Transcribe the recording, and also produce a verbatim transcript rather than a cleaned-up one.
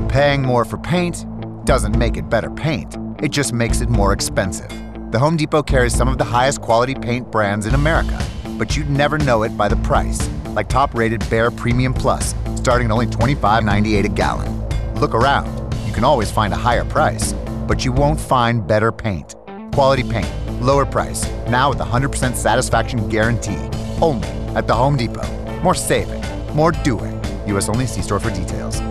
Paying more for paint doesn't make it better paint. It just makes it more expensive. The Home Depot carries some of the highest quality paint brands in America, but you'd never know it by the price, like top-rated Behr Premium Plus, starting at only twenty-five ninety-eight a gallon. Look around. You can always find a higher price, but you won't find better paint. Quality paint, lower price, now with a one hundred percent satisfaction guarantee. Only at the Home Depot. More saving, more doing. U S only. See store for details.